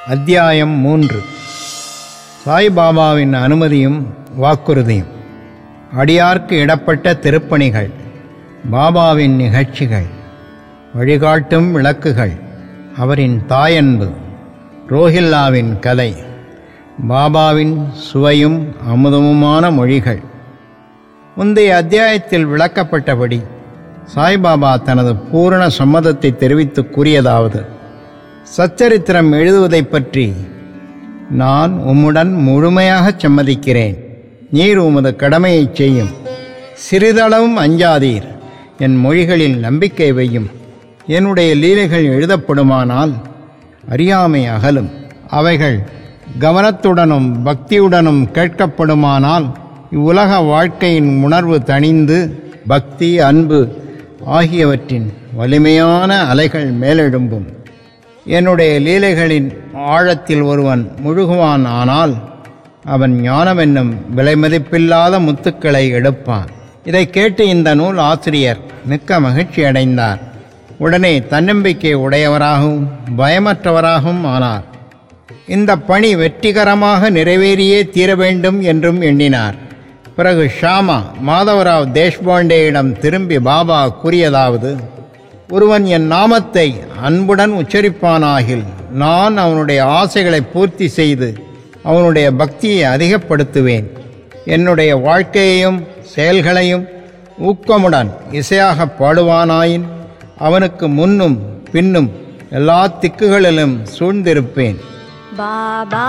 அத்தியாயம் 3. சாய்பாபாவின் அனுமதியும் வாக்குறுதியும். அடியார்க்கு இடப்பட்ட திருப்பணிகள், பாபாவின் நிகழ்ச்சிகள், வழிகாட்டும் விளக்குகள், அவரின் தாயன்பு, ரோஹில்லாவின் கதை, பாபாவின் சுவையும் அமுதமுமான மொழிகள். முந்தைய அத்தியாயத்தில் விளக்கப்பட்டபடி சாய்பாபா தனது பூரண சம்மதத்தை தெரிவித்து கூறியதாவது: சச்சரித்திரம் எழுதுவதைப் பற்றி நான் உம்முடன் முழுமையாகச் சம்மதிக்கிறேன். நீர் உமது கடமையைச் செய்யும். சிறிதளவும் அஞ்சாதீர். என் மொழிகளில் நம்பிக்கை வையும். என்னுடைய லீலைகள் எழுதப்படுமானால் அறியாமை அகலும். அவைகள் கவனத்துடனும் பக்தியுடனும் கேட்கப்படுமானால் இவ்வுலக வாழ்க்கையின் உணர்வு தணிந்து பக்தி, அன்பு ஆகியவற்றின் வலிமையான அலைகள் மேலெழும்பும். என்னுடைய லீலைகளின் ஆழத்தில் ஒருவன் முழுகுவான். ஆனால் அவன் ஞானம் என்னும் விலைமதிப்பில்லாத முத்துக்களை எடுப்பான். இதை கேட்டு இந்த நூல் ஆசிரியர் மிக்க மகிழ்ச்சி அடைந்தார். உடனே தன்னம்பிக்கை உடையவராகவும் பயமற்றவராகவும் ஆனார். இந்த பணி வெற்றிகரமாக நிறைவேறியே தீர வேண்டும் என்றும் எண்ணினார். பிறகு ஷாமா மாதவராவ் தேஷ்பாண்டேயிடம் திரும்பி பாபா கூறியதாவது: ஒருவன் என் நாமத்தை அன்புடன் உச்சரிப்பானாகில் நான் அவனுடைய ஆசைகளை பூர்த்தி செய்து அவனுடைய பக்தியை அதிகப்படுத்துவேன். என்னுடைய வாழ்க்கையையும் செயல்களையும் ஊக்கமுடன் இசையாக பாடுவானாயின் அவனுக்கு முன்னும் பின்னும் எல்லா திக்குகளிலும் சூழ்ந்திருப்பேன். பாபா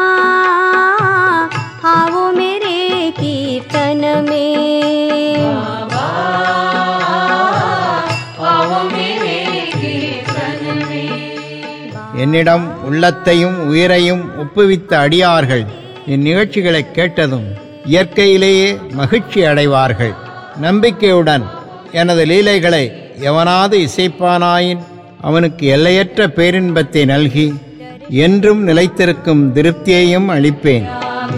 आओ मेरे कीर्तन में, என்னிடம் உள்ளத்தையும் உயிரையும் ஒப்புவித்த அடியார்கள் இந்நிகழ்ச்சிகளை கேட்டதும் இயற்கையிலேயே மகிழ்ச்சி அடைவார்கள். நம்பிக்கையுடன் எனது லீலைகளை எவனாவது இசைப்பானாயின் அவனுக்கு எல்லையற்ற பேரின்பத்தை நல்கி என்றும் நிலைத்திருக்கும் திருப்தியையும் அளிப்பேன்.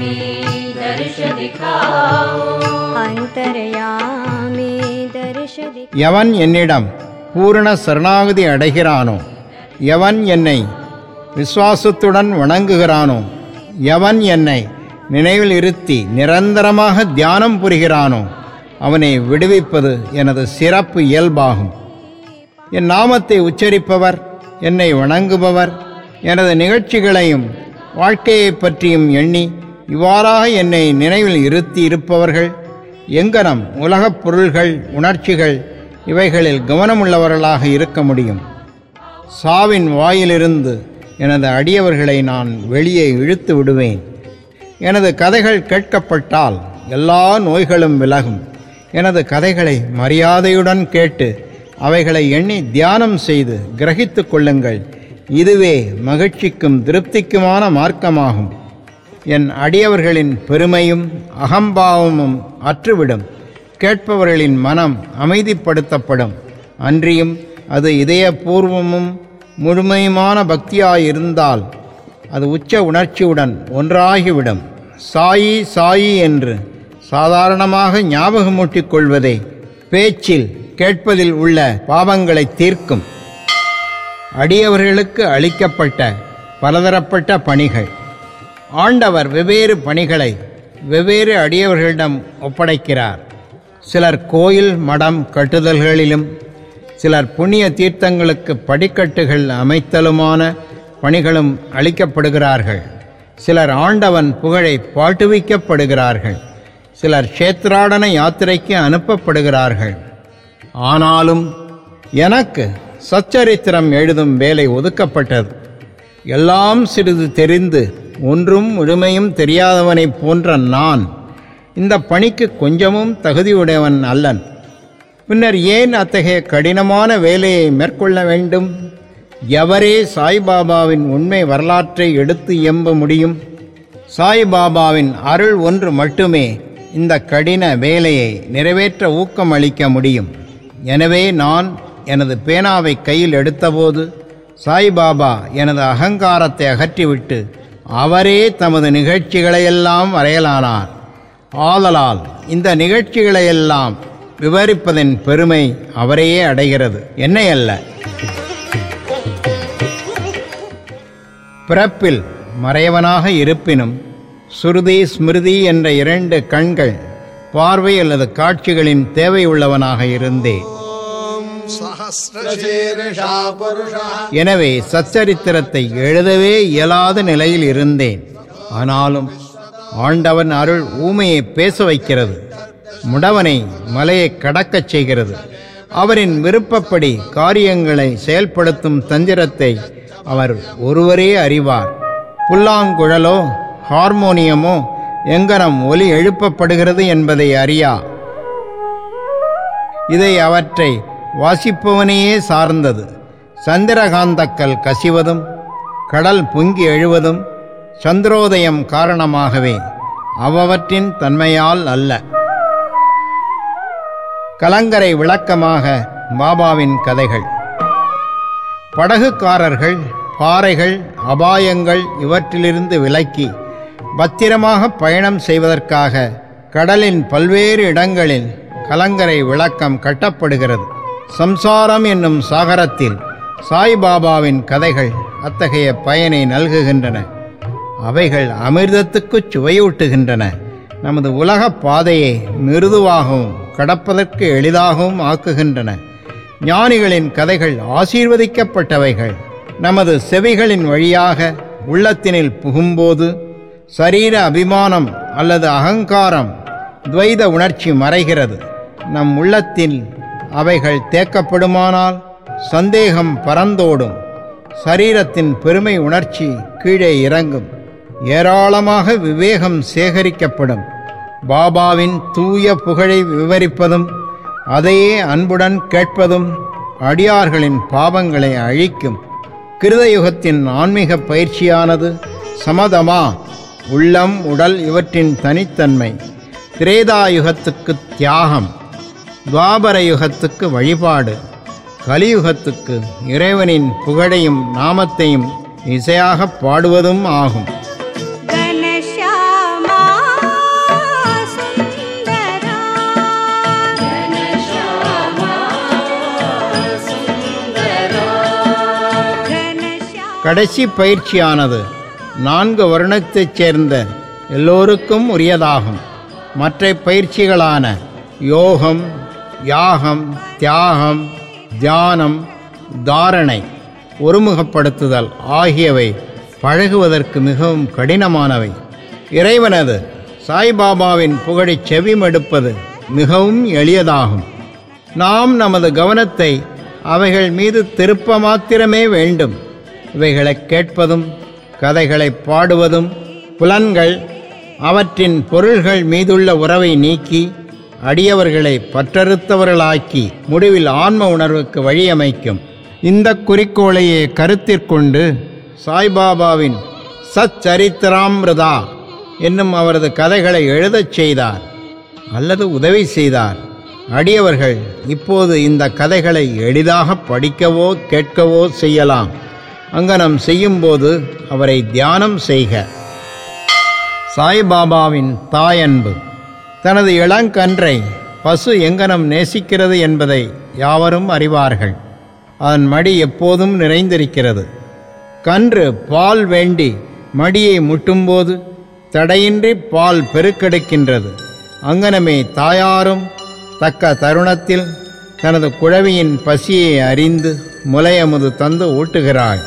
எவன் என்னிடம் பூரண சரணாகதி அடைகிறானோ, எவன் என்னை விசுவாசத்துடன் வணங்குகிறானோ, எவன் என்னை நினைவில் இருத்தி நிரந்தரமாக தியானம் புரிகிறானோ அவனை விடுவிப்பது எனது சிறப்பு இயல்பாகும். என் நாமத்தை உச்சரிப்பவர், என்னை வணங்குபவர், எனது நிகழ்ச்சிகளையும் வாழ்க்கையை பற்றியும் எண்ணி இவ்வாறாக என்னை நினைவில் இருத்தி இருப்பவர்கள் எங்கனம் உலகப் பொருள்கள், உணர்ச்சிகள் இவைகளில் கவனமுள்ளவர்களாக இருக்க முடியும்? சாவின் வாயிலிருந்து எனது அடியவர்களை நான் வெளியே இழுத்து விடுவேன். எனது கதைகள் கேட்கப்பட்டால் எல்லா நோய்களும் விலகும். எனது கதைகளை மரியாதையுடன் கேட்டு அவைகளை எண்ணி தியானம் செய்து கிரகித்து கொள்ளுங்கள். இதுவே மகிழ்ச்சிக்கும் திருப்திக்குமான மார்க்கமாகும். என் அடியவர்களின் பெருமையும் அகம்பாவமும் அற்றுவிடும். கேட்பவர்களின் மனம் அமைதிப்படுத்தப்படும். அன்றியும் அது இதயபூர்வமும் முழுமையுமான பக்தியாயிருந்தால் அது உச்ச உணர்ச்சியுடன் ஒன்றாகிவிடும். சாயி சாயி என்று சாதாரணமாக ஞாபகமூட்டிக் கொள்வதே பேச்சில் கேட்பதில் உள்ள பாவங்களை தீர்க்கும். அடியவர்களுக்கு அளிக்கப்பட்ட பலதரப்பட்ட பணிகள். ஆண்டவர் வெவ்வேறு பணிகளை வெவ்வேறு அடியவர்களிடம் ஒப்படைக்கிறார். சிலர் கோயில் மடம் கட்டுதல்களிலும், சிலர் புண்ணிய தீர்த்தங்களுக்கு படிக்கட்டுகள் அமைத்தலுமான பணிகளும் அளிக்கப்படுகிறார்கள். சிலர் ஆண்டவன் புகழை பாட்டுவிக்கப்படுகிறார்கள். சிலர் க்ஷேத்ராடன யாத்திரைக்கு அனுப்பப்படுகிறார்கள். ஆனாலும் எனக்கு சச்சரித்திரம் எழுதும் வேலை ஒதுக்கப்பட்டது. எல்லாம் சிறிது தெரிந்து ஒன்றும் முழுமையும் தெரியாதவனைப் போன்ற நான் இந்த பணிக்கு கொஞ்சமும் தகுதியுடையவன் அல்லன். பின்னர் ஏன் அத்தகைய கடினமான வேலையை மேற்கொள்ள வேண்டும்? எவரே சாய்பாபாவின் உண்மை வரலாற்றை எடுத்து எம்ப முடியும்? சாய்பாபாவின் அருள் ஒன்று மட்டுமே இந்த கடின வேலையை நிறைவேற்ற ஊக்கம் அளிக்க முடியும். எனவே நான் எனது பேனாவை கையில் எடுத்தபோது சாய்பாபா எனது அகங்காரத்தை அகற்றிவிட்டு அவரே தமது நிகழ்ச்சிகளையெல்லாம் வரையலானார். ஆதலால் இந்த நிகழ்ச்சிகளையெல்லாம் விவரிப்பதன் பெருமை அவரையே அடைகிறது, என்னை அல்ல. பிறப்பில் மறையவனாக இருப்பினும் சுருதி ஸ்மிருதி என்ற 2 கண்கள் பார்வை அல்லது காட்சிகளின் தேவையுள்ளவனாக இருந்தேன். எனவே சச்சரித்திரத்தை எழுதவே இயலாத நிலையில் இருந்தேன். ஆனாலும் ஆண்டவன் அருள் ஊமையை பேச வைக்கிறது, முடவனை மலையை கடக்கச் செய்கிறது. அவரின் விருப்பப்படி காரியங்களை செயல்படுத்தும் தந்திரத்தை அவர் ஒருவரே அறிவார். புல்லாங்குழலோ ஹார்மோனியமோ எங்கனம் ஒலி எழுப்பப்படுகிறது என்பதை அறியா. இதை அவற்றை வாசிப்பவனையே சார்ந்தது. சந்திரகாந்தக்கல் கசிவதும் கடல் பொங்கி எழுவதும் சந்திரோதயம் காரணமாகவே, அவற்றின் தன்மையால் அல்ல. கலங்கரை விளக்கமாக பாபாவின் கதைகள். படகுக்காரர்கள் பாறைகள் அபாயங்கள் இவற்றிலிருந்து விலக்கி பத்திரமாக பயணம் செய்வதற்காக கடலின் பல்வேறு இடங்களில் கலங்கரை விளக்கம் கட்டப்படுகிறது. சம்சாரம் என்னும் சாகரத்தில் சாய்பாபாவின் கதைகள் அத்தகைய பயனை நல்குகின்றன. அவைகள் அமிர்தத்துக்குச் சுவையூட்டுகின்றன. நமது உலக பாதையை மிருதுவாகவும் கடப்பதற்கு எளிதாகவும் ஆக்குகின்றன. ஞானிகளின் கதைகள் ஆசீர்வதிக்கப்பட்டவைகள். நமது செவிகளின் வழியாக உள்ளத்தினில் புகும்போது சரீர அபிமானம் அல்லது அகங்காரம் துவைத உணர்ச்சி மறைகிறது. நம் உள்ளத்தில் அவைகள் தேக்கப்படுமானால் சந்தேகம் பறந்தோடும். சரீரத்தின் பெருமை உணர்ச்சி கீழே இறங்கும். ஏராளமாக விவேகம் சேகரிக்கப்படும். பாபாவின் தூய புகழை விவரிப்பதும் அதையே அன்புடன் கேட்பதும் அடியார்களின் பாவங்களை அழிக்கும். கிருதயுகத்தின் ஆன்மீக பயிற்சியானது சமதமா, உள்ளம் உடல் இவற்றின் தனித்தன்மை. திரேதாயுகத்துக்கு தியாகம், துவாபர யுகத்துக்கு வழிபாடு, கலியுகத்துக்கு இறைவனின் புகழையும் நாமத்தையும் இசையாக பாடுவதும் ஆகும். கடைசி பயிற்சியானது 4 வருணத்தைச் சேர்ந்த எல்லோருக்கும் உரியதாகும். மற்ற பயிற்சிகளான யோகம், யாகம், தியாகம், தியானம், தாரணை, ஒருமுகப்படுத்துதல் ஆகியவை பழகுவதற்கு மிகவும் கடினமானவை. இறைவனது சாய்பாபாவின் புகழை செவிமடுப்பது மிகவும் எளியதாகும். நாம் நமது கவனத்தை அவைகள் மீது திருப்ப மாத்திரமே வேண்டும். இவைகளை கேட்பதும் கதைகளை பாடுவதும் புலன்கள் அவற்றின் பொருள்கள் மீதுள்ள உறவை நீக்கி அடியவர்களை பற்றறுத்தவர்களாக்கி முடிவில் ஆன்ம உணர்வுக்கு வழியமைக்கும். இந்த குறிக்கோளையே கருத்திற்கொண்டு சாய்பாபாவின் சச்சரித்திராமிருதா என்னும் அவரது கதைகளை எழுதச் செய்தார் அல்லது உதவி செய்தார். அடியவர்கள் இப்போது இந்த கதைகளை எளிதாக படிக்கவோ கேட்கவோ செய்யலாம். அங்கனம் செய்யும்போது அவரை தியானம் செய்க. சாய்பாபாவின் தாயன்பு. தனது இளங்கன்றை பசு எங்கனம் நேசிக்கிறது என்பதை யாவரும் அறிவார்கள். அதன் மடி எப்போதும் நிறைந்திருக்கிறது. கன்று பால் வேண்டி மடியை முட்டும்போது தடையின்றி பால் பெருக்கெடுக்கின்றது. அங்கனமே தாயாரும் தக்க தருணத்தில் தனது குழவியின் பசியை அறிந்து முலையமுது தந்து ஊட்டுகிறாள்.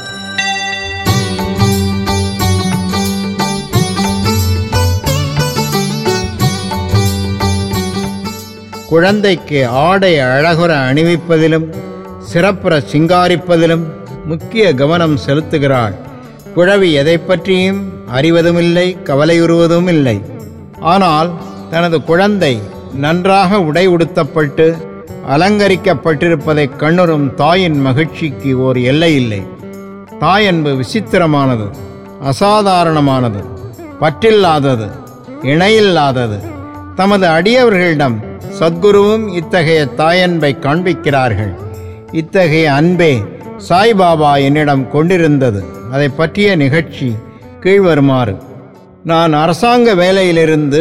குழந்தைக்கு ஆடை அழகுற அணிவிப்பதிலும் சிறப்புற சிங்காரிப்பதிலும் முக்கிய கவனம் செலுத்துகிறாள். குழவி எதை பற்றியும் அறிவதுமில்லை, கவலையுறுவதும் இல்லை. ஆனால் தனது குழந்தை நன்றாக உடை உடுத்தப்பட்டு அலங்கரிக்கப்பட்டிருப்பதை கண்ணுறும் தாயின் மகிழ்ச்சிக்கு ஓர் எல்லை இல்லை. தாயன்பு விசித்திரமானது, அசாதாரணமானது, பற்றில்லாதது, இணையில்லாதது. தமது அடியவர்களிடம் சத்குருவும் இத்தகைய தாயன்பை காண்பிக்கிறார்கள். இத்தகைய அன்பே சாய்பாபா என்னிடம் கொண்டிருந்தது. அதை பற்றிய நிகழ்ச்சி கீழ்வருமாறு. நான் அரசாங்க வேலையிலிருந்து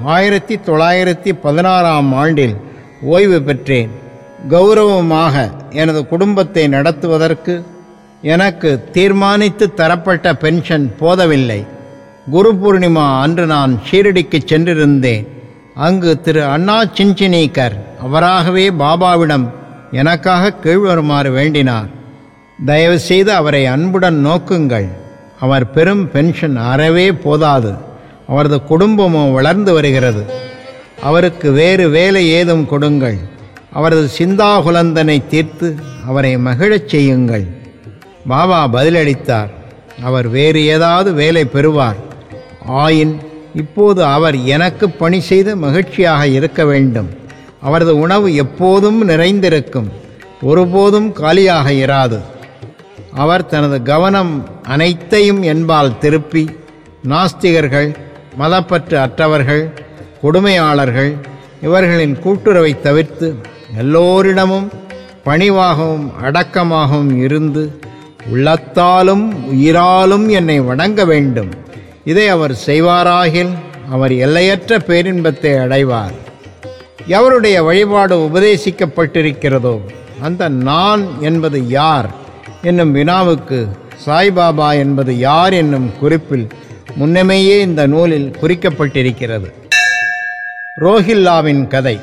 1916ஆம் ஆண்டில் ஓய்வு பெற்றேன். கௌரவமாக எனது குடும்பத்தை நடத்துவதற்கு எனக்கு தீர்மானித்து தரப்பட்ட பென்ஷன் போதவில்லை. குரு பூர்ணிமா அன்று நான் ஷீரடிக்கு சென்றிருந்தேன். அங்கு திரு அண்ணா சின்சினீக்கர் அவராகவே பாபாவிடம் எனக்காக கீழ்வருமாறு வேண்டினார். தயவுசெய்து அவரை அன்புடன் நோக்குங்கள். அவர் பெரும் பென்ஷன் அறவே போதாது. அவரது குடும்பமும் வளர்ந்து வருகிறது. அவருக்கு வேறு வேலை ஏதும் கொடுங்கள். அவரது சிந்தாகுலந்தனை தீர்த்து அவரை மகிழச் செய்யுங்கள். பாபா பதிலளித்தார், அவர் வேறு ஏதாவது வேலை பெறுவார். ஆயின் இப்போது அவர் எனக்கு பணி செய்து மகிழ்ச்சியாக இருக்க வேண்டும். அவரது உணவு எப்போதும் நிறைந்திருக்கும், ஒருபோதும் காலியாக இராது. அவர் தனது கவனம் அனைத்தையும் என்பால் திருப்பி நாஸ்திகர்கள், மதப்பற்று அற்றவர்கள், கொடுமையாளர்கள் இவர்களின் கூட்டுறவை தவிர்த்து எல்லோரிடமும் பணிவாகவும் அடக்கமாகவும் இருந்து உள்ளத்தாலும் உயிராலும் என்னை வணங்க வேண்டும். இதை அவர் செய்வாராகில் அவர் எல்லையற்ற பேரின்பத்தை அடைவார். எவருடைய வழிபாடு உபதேசிக்கப்பட்டிருக்கிறதோ அந்த நான் என்பது யார் என்னும் வினாவுக்கு சாய்பாபா என்பது யார் என்னும் குறிப்பில் முன்னமேயே இந்த நூலில் குறிக்கப்பட்டிருக்கிறது. ரோஹில்லாவின் கதை.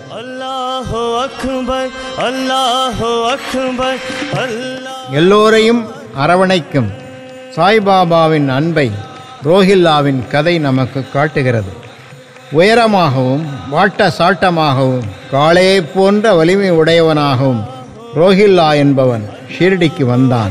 எல்லோரையும் அரவணைக்கும் சாய்பாபாவின் அன்பை ரோஹில்லாவின் கதை நமக்கு காட்டுகிறது. உயரமாகவும் வாட்ட சாட்டமாகவும் காளையை போன்ற வலிமை உடையவனாகவும் ரோஹில்லா என்பவன் ஷீரடிக்கு வந்தான்.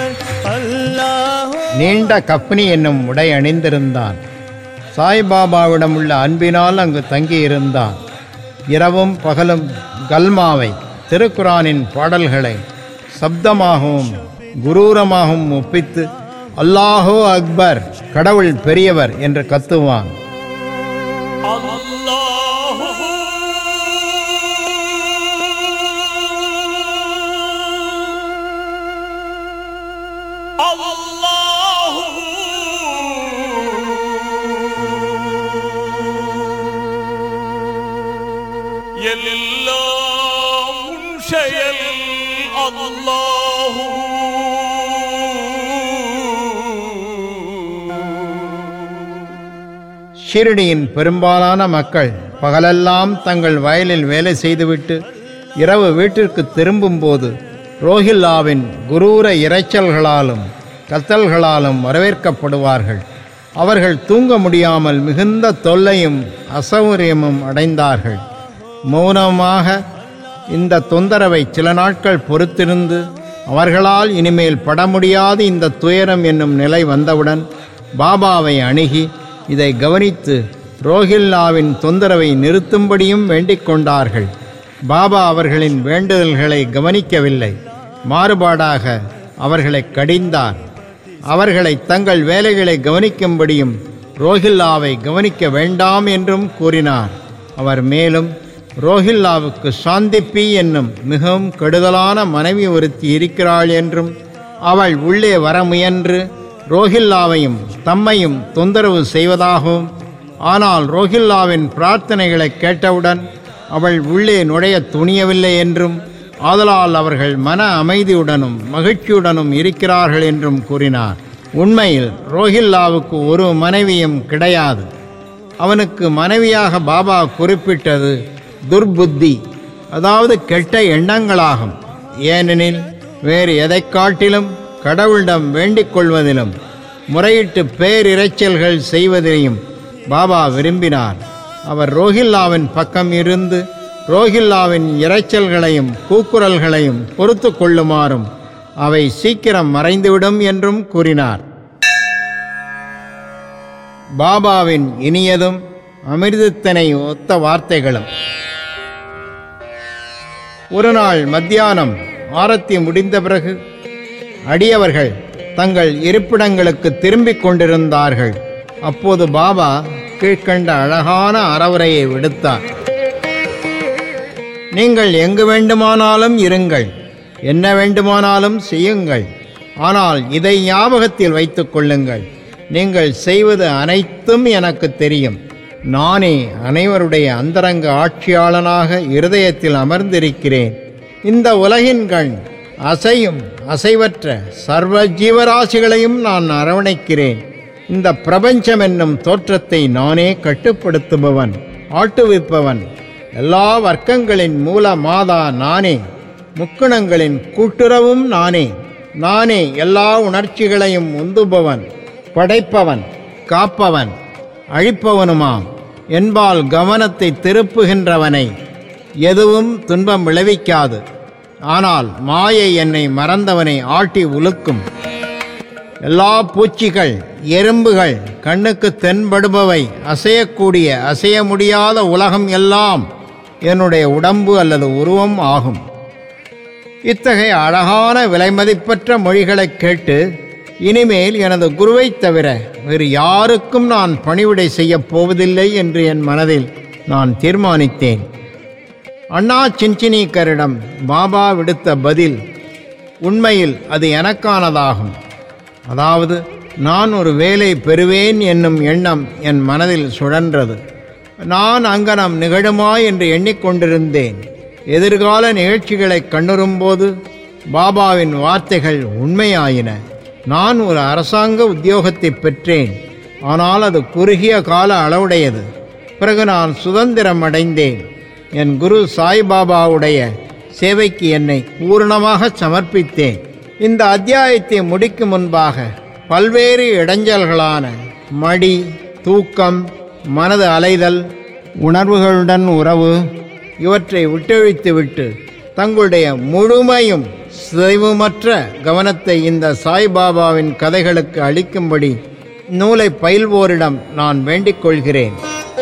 நீண்ட கப்னி என்னும் உடை அணிந்திருந்தான். சாய்பாபாவிடம் உள்ள அன்பினால் அங்கு தங்கியிருந்தான். இரவும் பகலும் கல்மாவை, திருக்குரானின் பாடல்களை சப்தமாகவும் குரூரமாகவும் ஒப்பித்து அல்லாஹோ அக்பர், கடவுள் பெரியவர் என்று கத்துவான். எல்லாம் உன் செயல் அல்லாஹ். ஷீரடியின் பெரும்பாலான மக்கள் பகலெல்லாம் தங்கள் வயலில் வேலை செய்துவிட்டு இரவு வீட்டிற்கு திரும்பும்போது ரோஹில்லாவின் குரூர இரைச்சல்களாலும் கத்தல்களாலும் வரவேற்கப்படுவார்கள். அவர்கள் தூங்க முடியாமல் மிகுந்த தொல்லையும் அசௌகரியமும் அடைந்தார்கள். மௌனமாக இந்த தொந்தரவை சில நாட்கள் பொறுத்திருந்து அவர்களால் இனிமேல் பட முடியாது இந்த துயரம் என்னும் நிலை வந்தவுடன் பாபாவை அணுகி இதை கவனித்து ரோஹில்லாவின் தொந்தரவை நிறுத்தும்படியும் வேண்டிக் கொண்டார்கள். பாபா அவர்களின் வேண்டுதல்களை கவனிக்கவில்லை, மாறுபாடாக அவர்களை கடிந்தார். அவர்களை தங்கள் வேலைகளை கவனிக்கும்படியும் ரோஹில்லாவை கவனிக்க வேண்டாம் என்றும் கூறினார். அவர் மேலும் ரோஹில்லாவுக்கு சாந்திப்பி என்னும் மிகவும் கெடுதலான மனைவி ஒருத்தி இருக்கிறாள் என்றும் அவள் உள்ளே வர முயன்று ரோஹில்லாவையும் தம்மையும் தொந்தரவு செய்வதாகவும், ஆனால் ரோஹில்லாவின் பிரார்த்தனைகளை கேட்டவுடன் அவள் உள்ளே நுழைய துணியவில்லை என்றும், ஆதலால் அவர்கள் மன அமைதியுடனும் மகிழ்ச்சியுடனும் இருக்கிறார்கள் என்றும் கூறினார். உண்மையில் ரோஹில்லாவுக்கு ஒரு மனைவியும் கிடையாது. அவனுக்கு மனைவியாக பாபா குறிப்பிட்டது துர்புத்தி, அதாவது கெட்ட எண்ணங்களாகும். ஏனெனில் வேறு எதை காட்டிலும் கடவுளிடம் வேண்டிக் கொள்வதிலும் முறையிட்டு பேரிரைச்சல்கள் செய்வதையும் பாபா விரும்பினார். அவர் ரோஹில்லாவின் பக்கம் இருந்து ரோஹில்லாவின் இரைச்சல்களையும் கூக்குரல்களையும் பொறுத்து கொள்ளுமாறும் அவை சீக்கிரம் மறைந்துவிடும் என்றும் கூறினார். பாபாவின் இனியதும் அமிர்தத்தினை ஒத்த வார்த்தைகளும். ஒரு நாள் மத்தியானம் ஆரத்தி முடிந்த பிறகு அடியவர்கள் தங்கள் இருப்பிடங்களுக்கு திரும்பிக் கொண்டிருந்தார்கள். அப்போது பாபா கீழ்கண்ட அழகான அறவுரையை விடுத்தார். நீங்கள் எங்கு வேண்டுமானாலும் இருங்கள், என்ன வேண்டுமானாலும் செய்யுங்கள். ஆனால் இதை ஞாபகத்தில் வைத்துக் கொள்ளுங்கள், நீங்கள் செய்வது அனைத்தும் எனக்கு தெரியும். நானே அனைவருடைய அந்தரங்க ஆட்சியாளனாக இருதயத்தில் அமர்ந்திருக்கிறேன். இந்த உலகின் கண் அசையும் அசைவற்ற சர்வ ஜீவராசிகளையும் நான் அரவணைக்கிறேன். இந்த பிரபஞ்சம் என்னும் தோற்றத்தை நானே கட்டுப்படுத்துபவன், ஆட்டுவிப்பவன். எல்லா வர்க்கங்களின் மூல மாதா நானே. முக்குணங்களின் கூட்டுறவும் நானே. நானே எல்லா உணர்ச்சிகளையும் உந்துபவன், படைப்பவன், காப்பவன், அழிப்பவனுமாம். என்பால் கவனத்தை திருப்புகின்றவனை எதுவும் துன்பம் விளைவிக்காது. ஆனால் மாயை என்னை மறந்தவனை ஆட்டி உலுக்கும். எல்லா பூச்சிகள், எறும்புகள், கண்ணுக்கு தென்படுபவை, அசையக்கூடிய அசைய முடியாத உலகம் எல்லாம் என்னுடைய உடம்பு அல்லது உருவம் ஆகும். இத்தகைய அழகான விலைமதிப்பற்ற மொழிகளைக் கேட்டு இனிமேல் எனது குருவைத் தவிர வேறு யாருக்கும் நான் பணிவிடை செய்யப் போவதில்லை என்று என் மனதில் நான் தீர்மானித்தேன். அண்ணா சின்சினிக்கரிடம் பாபா விடுத்த பதில் உண்மையில் அது எனக்கானதாகும். அதாவது நான் ஒரு வேலை பெறுவேன் என்னும் எண்ணம் என் மனதில் சுழன்றது. நான் அங்கனம் நிகழுமா என்று எண்ணிக்கொண்டிருந்தேன். எதிர்கால நிகழ்ச்சிகளை கண்ணுறும்போது பாபாவின் வார்த்தைகள் உண்மையாயின. நான் ஒரு அரசாங்க உத்தியோகத்தை பெற்றேன். ஆனால் அது குறுகிய கால அளவுடையது. பிறகு நான் சுதந்திரம் அடைந்தேன். என் குரு சாய்பாபாவுடைய சேவைக்கு என்னை பூரணமாக சமர்ப்பித்தேன். இந்த அத்தியாயத்தை முடிக்கும் முன்பாக பல்வேறு இடைஞ்சல்களான மடி, தூக்கம், மனது அலைதல், உணர்வுகளுடன் உறவு இவற்றை விட்டொழித்துவிட்டு தங்களுடைய முழுமையும் சிதைவுமற்ற கவனத்தை இந்த சாய்பாபாவின் கதைகளுக்கு அளிக்கும்படி நூலை பயில்வோரிடம் நான் வேண்டிக் கொள்கிறேன்.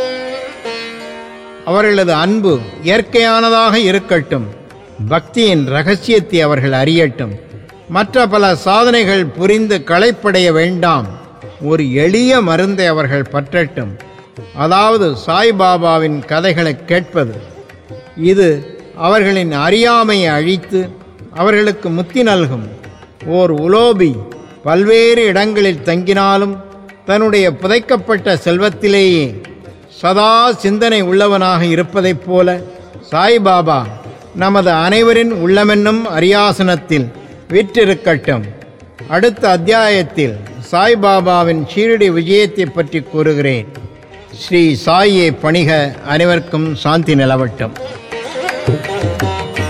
அவர்களது அன்பு இயற்கையானதாக இருக்கட்டும். பக்தியின் இரகசியத்தை அவர்கள் அறியட்டும். மற்ற பல சாதனைகள் புரிந்து களைப்படைய வேண்டாம். ஒரு எளிய மருந்தை அவர்கள் பற்றட்டும். அதாவது சாய்பாபாவின் கதைகளை கேட்பது. இது அவர்களின் அறியாமையை அழித்து அவர்களுக்கு முத்தி நல்கும். ஓர் உலோபி பல்வேறு இடங்களில் தங்கினாலும் தன்னுடைய புதைக்கப்பட்ட செல்வத்திலேயே சதா சிந்தனை உள்ளவனாக இருப்பதைப் போல சாய்பாபா நமது அனைவரின் உள்ளமென்னும் அரியாசனத்தில் வீற்றிருக்கட்டும். அடுத்த அத்தியாயத்தில் சாய்பாபாவின் ஷீரடி விஜயத்தை பற்றி கூறுகிறேன். ஸ்ரீ சாயை பணிக. அனைவருக்கும் சாந்தி நிலவட்டும்.